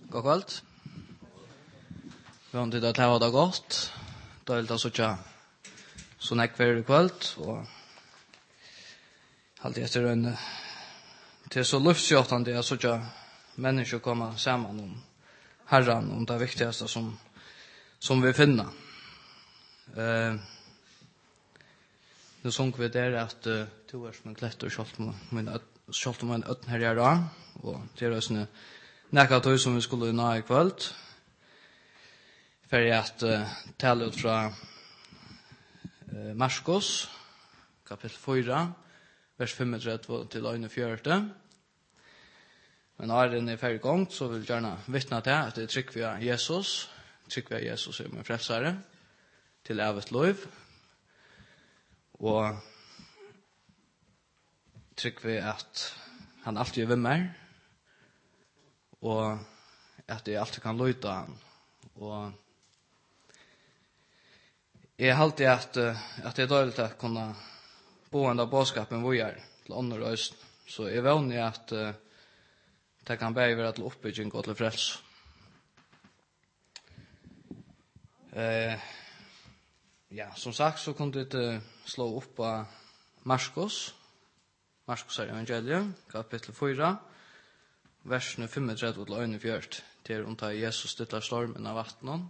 God kveld. Vi har tid at det var det godt. Da er det så nekver i kveld. Og alltid etter en til så luftsjåttende er så mennesker kommer sammen om Herren, om det viktigste som vi finner. Nu såg vi der at to år som en kletter kjølt om en øtten her da, og det er også nekka tog som vi skulle nå i kveld, for at tale ut fra Marskos, kapittel 4, vers 35 til 41. Men når den er ferdig gang, så vil jeg gjerne vittne til at det trykker vi av Jesus, er min frelsere, til evet liv, og trykker vi at han alltid er ved meg, og at jeg alltid kan løyte han. Og jeg har alltid at det er dårlig å kunne bo enda bådskapen hvor jeg er til ånder og øst. Så jeg er vanlig at det kan bare være til oppbygging og til frels. Ja, som sagt så kunne det slå opp på Marskos er evangeliet, kapittel 4, versene 35 til 41, til hun tar Jesus dytler stormen av vattnet.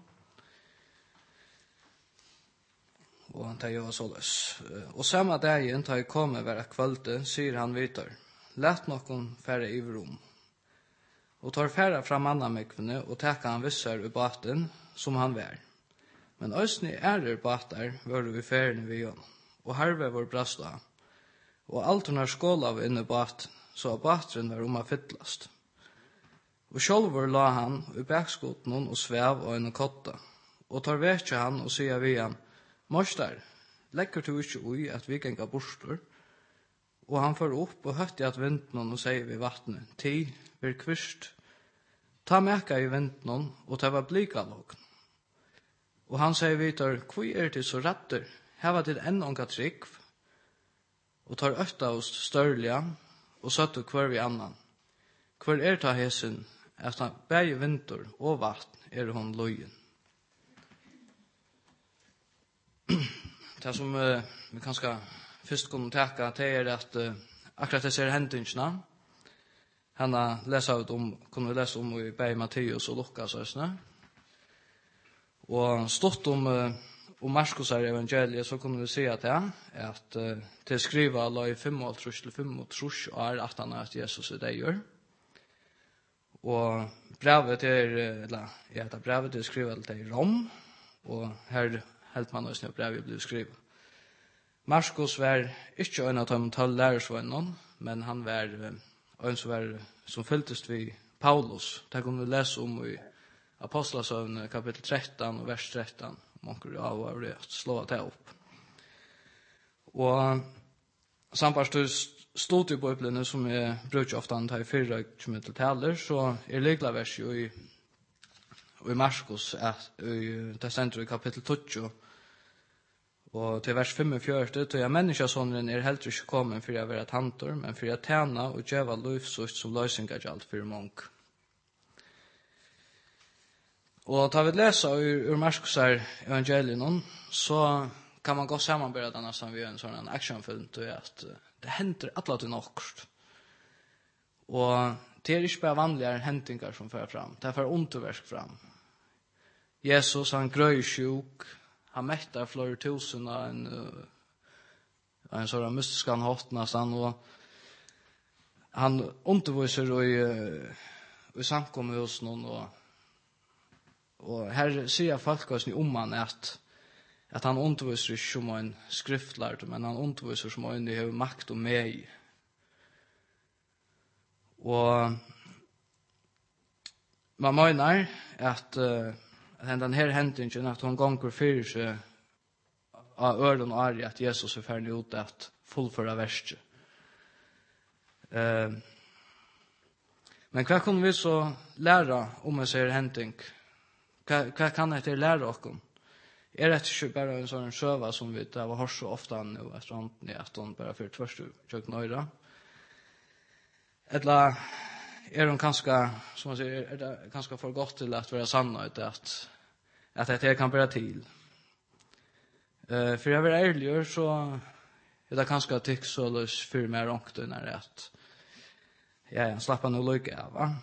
Og han tar jo således. Og samme dagen tar jeg komme hver kvölde, sier han videre, «Lät noen færre i rom, og tar færre fra mannamekvene, og takker han visser i baten, som han vær. Men østene ærer bater var vi færre ved jon, og harve var brast av. Og alt hun har skål av inne baten, så bateren var å fyllast. Og sjálvur la han i bakskoten og svev og en kotta, og tar vekje han og sier vi han, «Morstar, legger du ikke ui at vi genga bostor?» Og han får opp og høtti at vintnon og sier vi vattnet, «Ti, vir kvist, ta meka i vintnon og ta var blikalåg.» Og han sier vidare, «Hvor er det så ratter? Heva til ennånga trygg?» Og tar øtta oss størliga og søtter hver vi annan. «Hver er ta hesen, at han bæg vinter og vatten er hon lojen?» Det som vi kanskje først kunne takke til at akkurat det ser hendingene. Han kunne vi lese om i Bei Matteus og Lukas. Og stått om Marskos evangeliet, så kunne vi si at til skriva la i 5-5 år at han at Jesus er det. Og brevet til skriva til Rom, og her helt man også når brevet ble skrivet. Marskos var ikke en av de 12 lærersvennene, men han var en som føltes vi Paulus. Det kunne vi lese om i Apostlasøvn kapittel 13 og vers 13. Månker av og det slå det opp. Og samtidig stod i Bibelen som jeg bruker ofte an til 4 km taler, så likla vers jo i Marskos, det stender i kapittel 20, og til vers 45, «Til jeg menneskesånden er heller ikke kommet for å være tantor, men for å tjene og gjøre livsust som løsninger alt for mange.» Og da vi leser ur Marskos evangelien, så kan man gå sammenbøre denne som vi gjør en sånn actionfilm til at det henter alle til nokkert. Og det er ikke bare vanlige hentinger som fører fram, det fører underversk fram. Jesus, han grøy sjuk, han mettar flere tusen av en sånn mystisk han hatt nesten, og han underviser i samkommet hos noen, og her sier folk om han at han underviser ikke som en skriftlærd, men han underviser som en har makt og meg. Og man mener at den her hendingen at hun ganger fyrir seg av øren og ari at Jesus er ferdig ut at fullføre verset. Men hva kunne vi så lære om en ser hending? Hva kan jeg til lære oss? Er det ikke bare en sånn søva som vi har hørt så ofte nå etter hånden i at hun bare fyrt først og kjøkken øyre? Eller de kanske, som man säger, är det kanske för gott till att vara sanna att det kan bära till. För jag vill ärlig så är det kanske tycks så lös för mig rångt när det att jag slappar nog lycka av, va?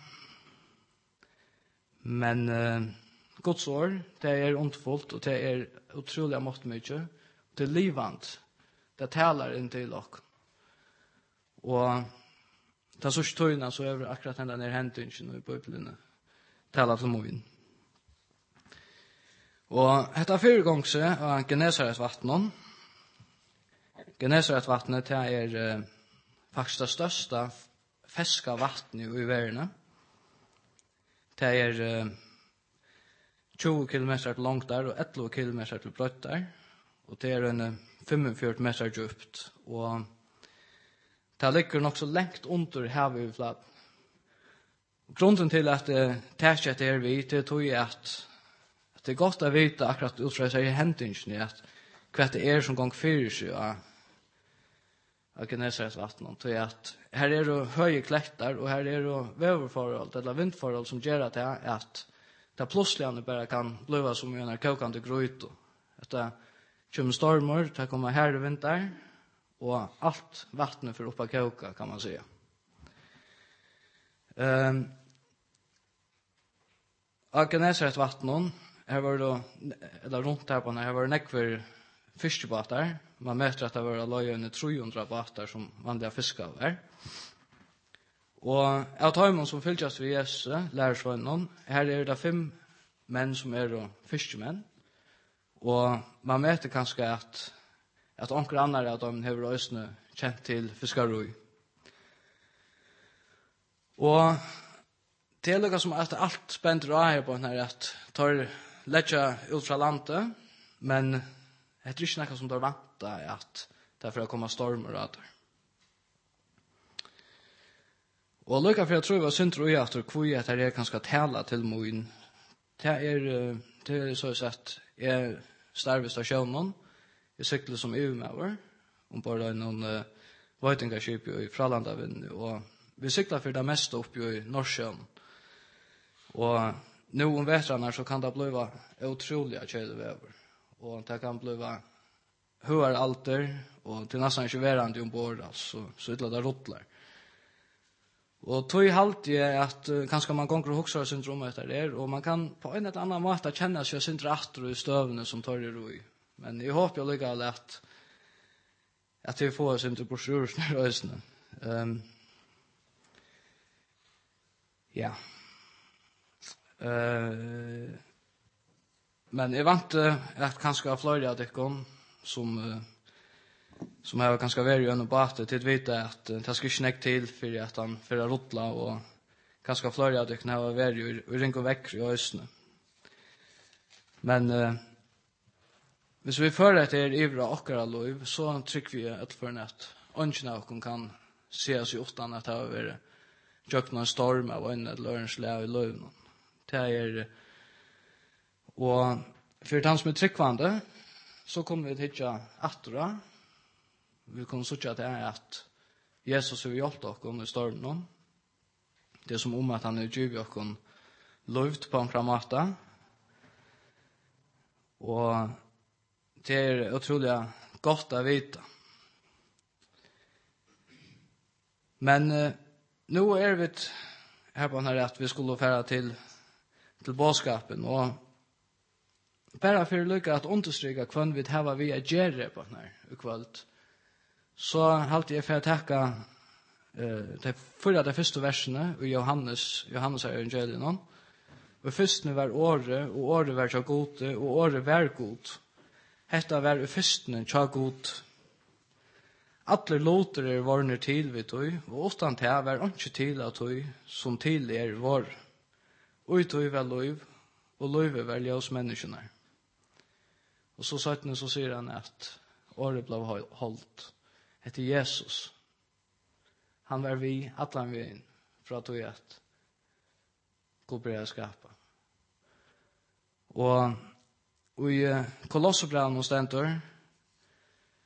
Men Guds ord, det är ondfullt och det är otroligt mått mycket. Det är livant. Det talar in till oss. Och det så stöjna så är akkurat den där händingen i Bibeln talar till mig. Og hetta fyrirgongse av Genesaretvatnen. Genesaretvatnet er faktisk det største feska vattnet i verden. Det er 20 kilometer langt der og 11 kilometer til brøtt der. Og det er en 45 meter djupt. Og det ligger nok så lengt under havet i flat. Grunden til at det er vi til tog at det er godt å vite akkurat ut fra seg hendingen at hva det som går fyrir seg av Genesaretvatnet. Det at her er det høye klekter, og her er det veverforhold, eller vindforhold som gjør at det plutselig bare kan bli som en kokande gryte. At det kommer stormer, det kommer her i vinter, og alt vattnet får opp av koka, kan man säga. Av Genesaretvatnet, her var det, eller rundt her på den, her var det nekver fiskebåtar. Man møter at det var løyene 300 båtar som vanlige fiskar var. Og av tøymon som fylltjast ved Jesus, lærersvønnen, her er det 5 menn som er fiskemenn. Og man møter kanskje at onker andre av dem har øsne kjent til fiskarui. Og det er lukket som at alt spenter av her på den her, at tar letja ut fra landet, men det er ikke noe som tar vanta at det er for å komme stormer av det. Og lukket for jeg tror jeg var synd og at hvor jeg er kanskje tala til moen. Det er så sett jeg starve stasjonen, jeg sykler som EU-mauer, bare noen vøytingarskip i Fralandavind, og vi sykler for det meste opp i Nordsjøen. Og nu vetrarna så kan det bli otroliga kjølevever. Og det kan bli høyere alter, og til nesten ikke verande ombord, altså, så ytla det rotlar. Og tog halt jeg at kanskje man gonger og hokser syndrom etter det, og man kan på en eller annen måte kjenne seg syndrom etter i støvene som tar i ro i. Men jeg håper jo likevel at vi får syndrom på sjursen i røysene. Ja. Men jeg vant at kanskje flere av dere som har kanskje vært gjennom batet til å vite at det skal ikke nekke til for at han får rotla, og kanskje flere av dere har vært i ring og vekk i øsene. Men hvis vi fører etter ivra okkara lov, så trykker vi etterfor at ønsken av dere kan se oss i åttan at det har vært gjøkt noen storm av øynene eller ørens lev i loven. Det er, og for den som tryggvande, så kommer vi til ikke attra. Vi kommer til at Jesus har hjulpet oss i stormen. Det er som at han har givet oss lovt på en måte. Og det er utrolig godt å vite. Men nå er vi her på denne at vi skulle fære til bådskapen, og bare for å lykke at understryke hvem vi har vi å gjøre på denne ukvalt, så halte jeg for å takke de første versene i Johannes evangeliet. Og første var året, og året var så gode, og året var god. Hetta var første så god. Alle låter varne til vid tog, og utan til var ikke til av tog, som til var. Og tog var lov, og lov var ljøs menneskene. Og så sier han at året ble holdt etter Jesus. Han var vi, alle vi inn, fra tog at god ble skapet. Og i Kolossebrevene stendur,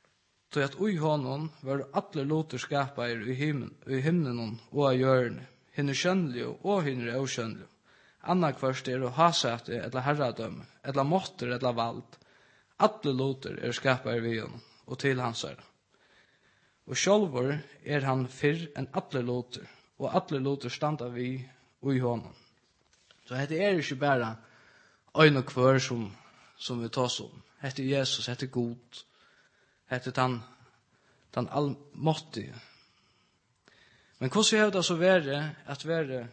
tog at ui honom var alle loter skapet i himmelen og av hjørne, hinner skjønnelig og hinner oskjønnelig. Anna kvørst å hasete, eller herradømme, eller måtter, eller vald. Alle loter skapar vi honom, og til hans er. Og sjálvor han fyrr enn alle loter, og alle loter standa vi og i honom. Så det ikke bare øyn og kvør som vi tar om. Det Jesus, det god. Det den allmåttige. Men hvordan er det så være at være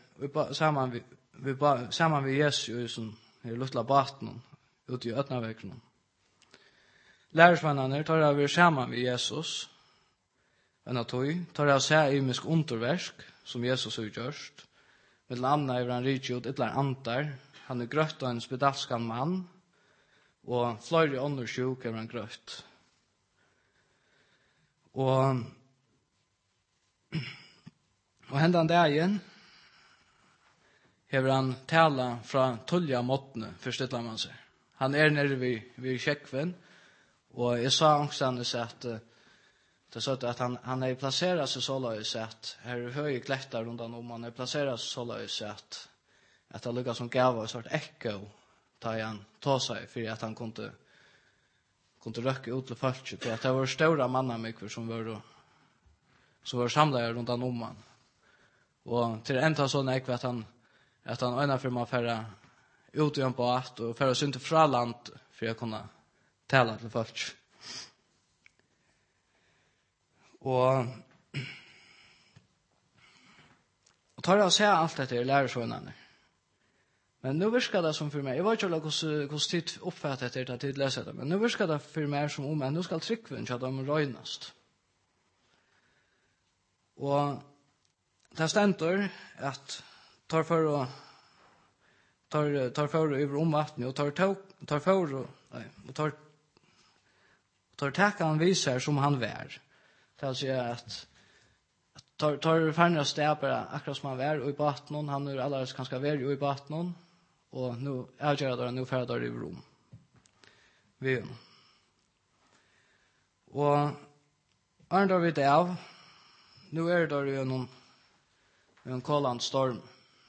sammen med Jesus i luttla baten ute i øtnavekkene? Lærersvennerne tar av sammen med Jesus, enn at de tar av seg imisk underversk som Jesus har gjort. Med annet er han rikjot, et eller antar. Han grøtt av en spedalskan mann, og flere åndersjuk er han grøtt. Og hendan dagen hever han tala fra tullja måttene, forstiller man seg. Han nere vid kjekkven, og jeg sa angstannes at det sa at han er placerat seg såleis at her er høye klektar rundt om han er placerat seg såleis at det lukket som gav en sort ekko da han tog seg for at han kunne røkke ut til folket til at det var stora mannamikver som var samlet rundt om han. Og til enda sånn ekve at han øyne for meg færre ut igjen på at og færre synte fra land for å kunne tala til folk. Og tar jeg å se alt dette i lærersvønnene. Men nu virker det som for meg, jeg vet ikke hvordan tid oppfattet etter at tid leser det, men nu virker det for meg som om at nu skal tryggven til at de røynast. Og det stender at tar for over omvattnet, og tar takk han viser som han vær. Det er å si at tar færre steder akkurat som han vær, og i baten, han er allerede kanskje vær i baten, og nå avgjør det, nå færre der i rom. Og Arndar vet av, nå er det jo en kolland storm.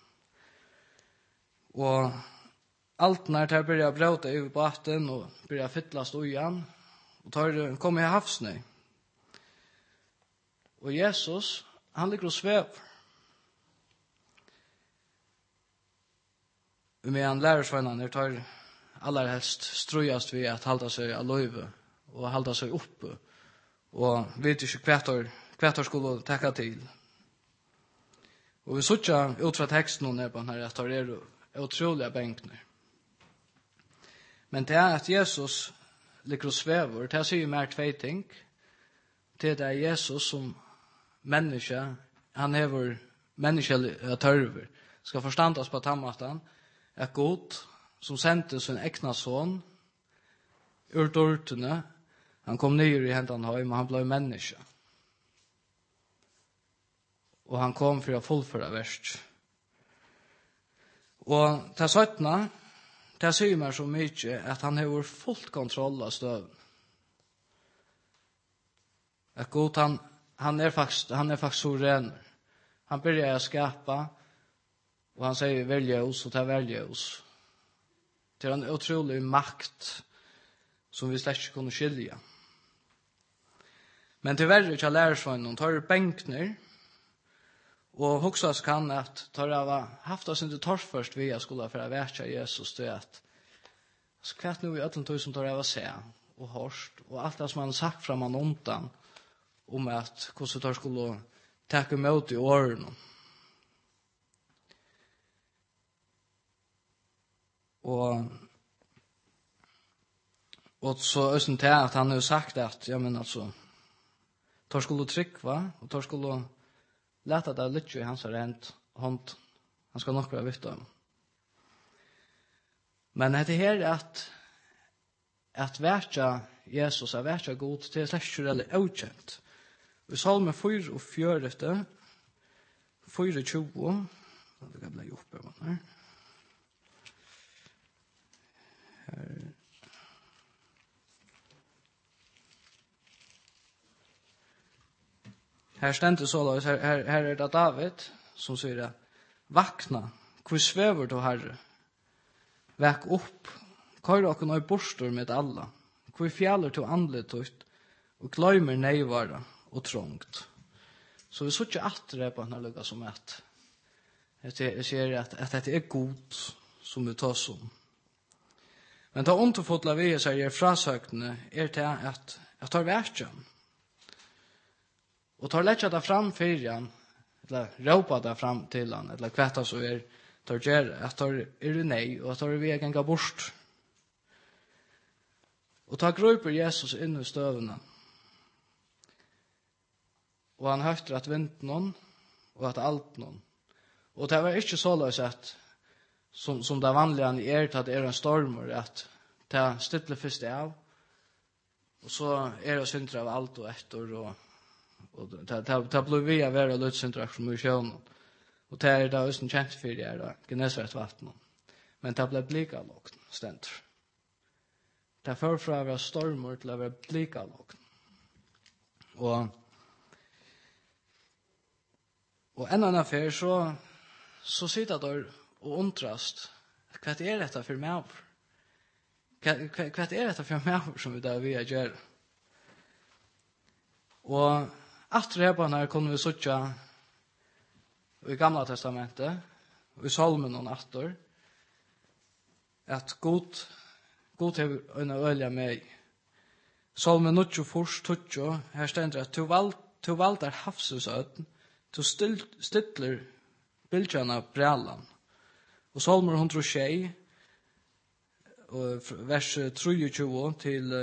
Og alt når det begynner å bråte i baten og begynner å fytlast igjen, og kommer i havsnøy. Og Jesus, han ligger og svever. Men han lærersvennerne tar allerhelst strøyast ved at halda seg av løyve og halda seg oppe og vet ikke hva skulle takka til. Og vi suttja ut fra teksten og på her at det utroliga bänkner. Men det at Jesus ligger og svever, det sier mer tvei ting. Det er Jesus som menneske, han hever menneskelige tørver, skal forstandas på tammatan, at God som sendte sin egna son ur dörtene, han kom nyer i hendan høy, men han ble menneske. Og han kom for å fullføre verst. Og til 17, det sier meg så mye at han har fullt kontroll av støven. At God, han er faktisk suveren. Han begynner å skapa, og han sier velge oss og ta velge oss. Det er en utrolig makt som vi slett ikke kunne skilja. Men tyvärr ikke lærersvannen, tar bänkner, og hoksas kan at tar av haft oss inte torrførst vi skulle for å være Jesus til at kvart nu i ötlen tog som tar av se og hørst, og alt det som han har sagt fra man ondan om at hvordan tar skulle takke imot i årene. Og så østen til at han har sagt at ja, men altså tar skulle tryggva og tar skulle leta det litt i hans hånd. Han skal nok være vitt om. Men det her at verja Jesus er verja god til slett ikke veldig avkjent. I salme 4 og 4 24 det kan bli oppe her. Her stendte så, her er det David som sier at vakna, hvor svever du herre? Vek opp, kør dere nøy borstor med alla, hvor fjaller til andlet ut, og gløymer neivara og trångt. Så vi så ikke atre på denne lukka som et. Jeg sier at dette er god som vi tar som. Men det underfotla vi seg i frasøkene til at jeg tar verkjen. Og tar letja det fram for han, eller råpa det fram til han, eller kvetta så tar gjøre, at tar nei, og tar vi ganga bort. Og tar gruper Jesus inn i støvene. Og han hørte at vinten noen, og at alt noen. Og det var ikke så løs at, som det vanlige at det en stormer, at det stitler først av, og så det syndre av alt og etter, og det blir vi av være lødsyndre som i sjøen. Og det da også kjent for det Genesret vatten. Men det ble blikalågt, stendt. Det fører fra å være stormer til å være blikalågt. Og en annen affær så sitter der og undrast hva dette for meg? Hva dette for meg som vi da vil gjøre? Og etter det på denne kunne vi sitte i Gamla testamentet, og i Salmen og natter, at God har en øye med. Salmen 24, her stender at «Tu valder havsesøden, tu stiller bildjana brellan». Og Salmen 106, vers 23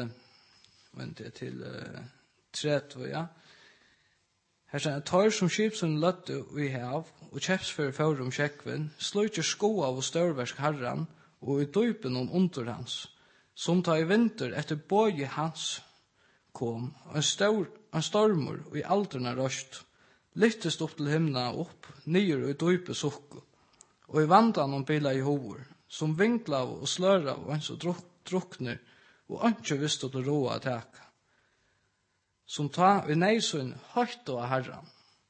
til 30, ja. Her sier tar som skip som løtte i hav, og kjepsfører for kjekven, sløyter sko av og størversk herran, og i døypen og under hans, som tar i vinter etter bøye hans kom, en stormur og i aldrene røst, lyttest opp til himna opp, nyer og i døype sukko, og i vandan om bila i hovor, som vinklav og slørav og ens og drukner, og ikke visst til råa teka. Som tar i neisun høyt av herran,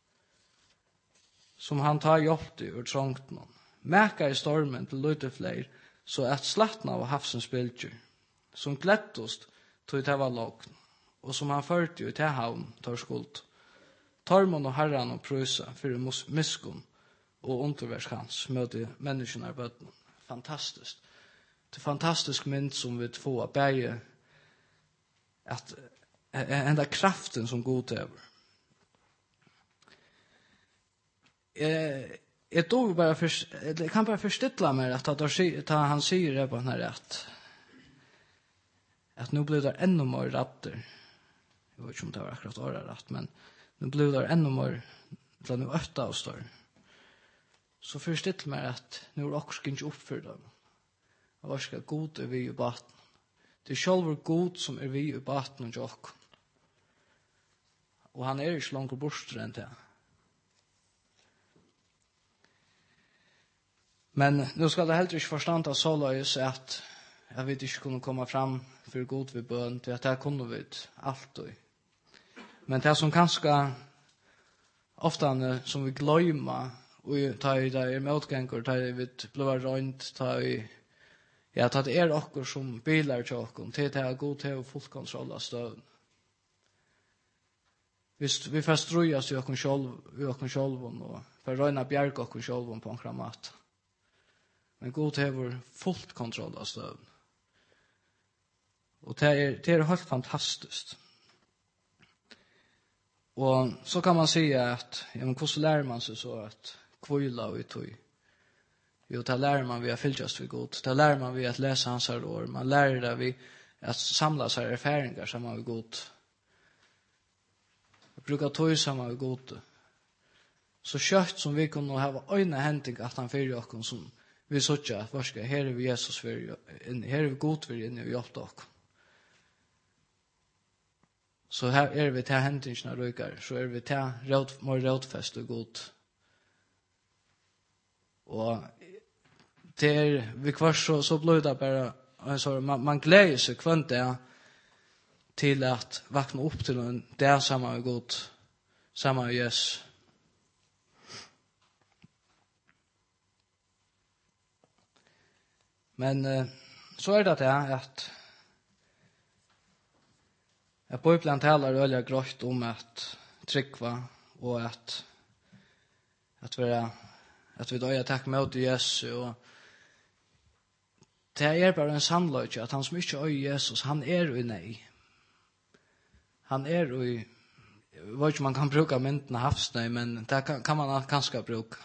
som han tar hjolti ur trångten, meka i stormen til løyte fleir, så at slattna av havsens bildjer, som glettost tog til var lågn, og som han førte jo til havn tar skuld. Tormon og herran og prusa fyrir miskun og underversk hans møte menneskene i bøtten. Fantastisk. Det er fantastisk mynd som vi får av bæge at enda kraften som god hever. Jeg kan bare forstilla meg at han sier det på denne rett. At nå blir det enda mer ratter. Jeg vet ikke om det var akkurat året rett, men nå blir det enda mer til nå 8 avstår. Så forstilla meg at nå er det også ikke oppfyrt dem. Og hva skal god er vi i baten. Det er selv god som er vi i baten og jokk. Og han er ikke langt bortsett enn det. Men nå skal det heller ikke forstande så løys at jeg vet ikke kunne komme fram for god ved bøn, til at det kunne vi alltid. Men det som kanskje ofte som vi gløymer, og ta i det motganger, ta i vi blir rønt, ta det er okkur som bilar til okkur, til det er god til å fullt kontroll av støvn. Vi får strujas i okkur sjolv, og får røyna bjerg okkur sjolv på en kramat. Men god hever fullt kontroll av støvn. Og det er helt fantastisk. Og så kan man si at, hvordan lærer man seg så at kvila og tog? Jo, det lærer man ved å fylltjast ved god. Det lærer man ved å lese hans her år. Man lærer det ved å samla seg erfaringer sammen med god. Bruka tog sammen med god. Så kjøtt som vi kunne ha øyne henting at han fyrir okken som vi sånn at varske, her er vi Jesus fyrir, her er vi god fyrir inne og hjelpt okken. Så her er vi til hentingene røykere, så er vi til mer rådfest og god. Og det er, vi kvar så blir det bare, altså, man gleder seg kvant det til at vakna opp til en det sammen med god, sammen med Jesus. Men så det att Bibeln talar öliga grått om att tryckva och att vi då tack mot Jesus och det bara en sannlöjt att han som inte är Jesus, han i nej. Han i, jag vet inte man kan bruka mynten av havsnöj, men det kan man kanske bruka.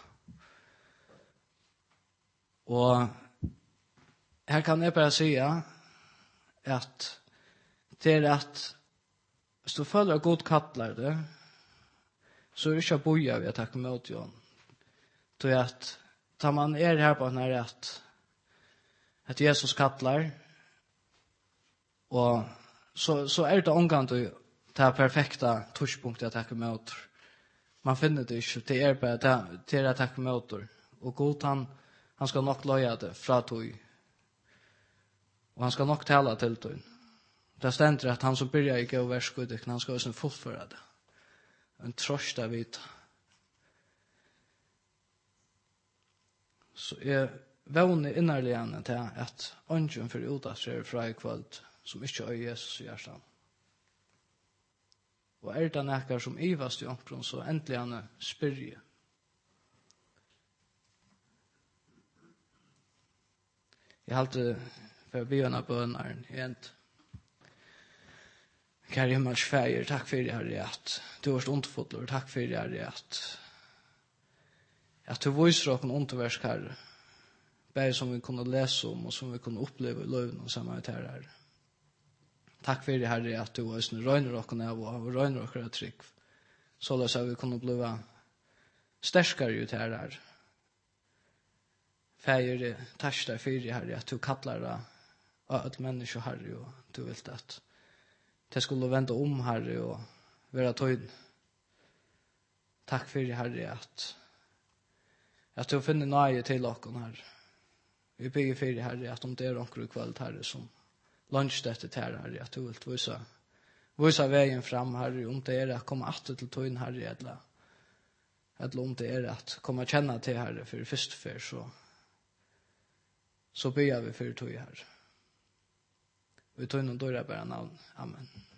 Och här kan jag bara säga att det att hvis du føler god kattler det, så det ikke boja vi tack mot Jon. Så att tar man här på den här att Jesus kattlar och så det omgång till det perfekta touchpunktet att tacka mot. Man finner det inte det bara till att tacka mot och god han ska nog löja det fra tog. Och han ska nog tala till tog. Det ständer att han som börjar i gå världskudet, han ska också fullföra det. En trost av vita. Så jag vånar innerligen till att ången för utastrer fra i kvöld som inte är Jesus i hjärtan. Och det näkar som ivast i omkron så äntligen spyrje. Jag har alltid för byarna bönar igen. Kære himmels fæger, takk for det, Herre, at du har stått underfotler, takk for det, Herre, at du viser oss en underversk, Herre, bare som vi kunne lese om, og som vi kunne oppleve i løven og samarbeid her. Takk for det, Herre, at du har røyner oss av og røyner oss av trygg, så at vi kunne bli sterskere ut her. Fæger, takk for det, Herre, at du kattler deg av et menneske, Herre, og du vil at det skulle vända om, Herre, och vara tøyn. Takk for det, Herre, at du finner nøye til dere, Herre. Vi bygger for det, Herre, at om det dere i kveld, Herre, som lunsjstøtte til Herre, at du vil vise veien fram, Herre, om det at komme atter til tøyn, Herre, eller om det at komme kjenne til, Herre, for første før, så bygger vi for tøy, Herre. Vi tar noen dårlig bare navn. Amen.